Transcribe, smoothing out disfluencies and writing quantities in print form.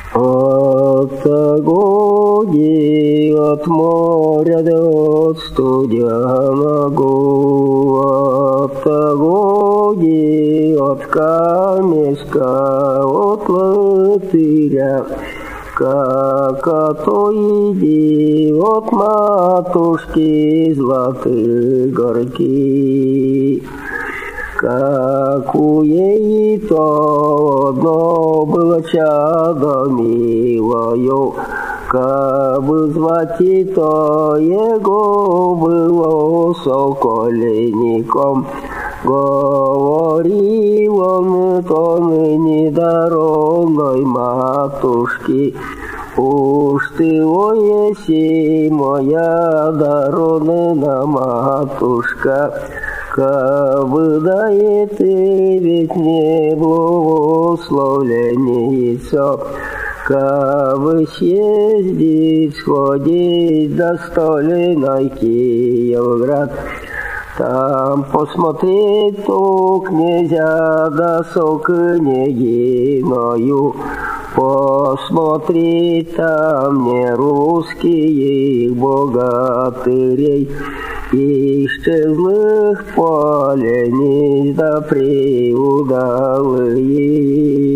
От огони, от моря до студия могу, от огони, от камешка, от латыря, как от иди, от матушки золотые горки. Как у ей то одно было чадо милою, как бы звать и то его было сокольником. Говорил он то ныне дорогой матушки, уж ты, о, еси моя дорогая матушка, кабы дает ты ведь мне благословенницо, кабы съездить, сходить до стольной Киевград, там посмотреть то князя да со княгиною, посмотреть там не русских богатырей, исчезлых поленниц да приудалых.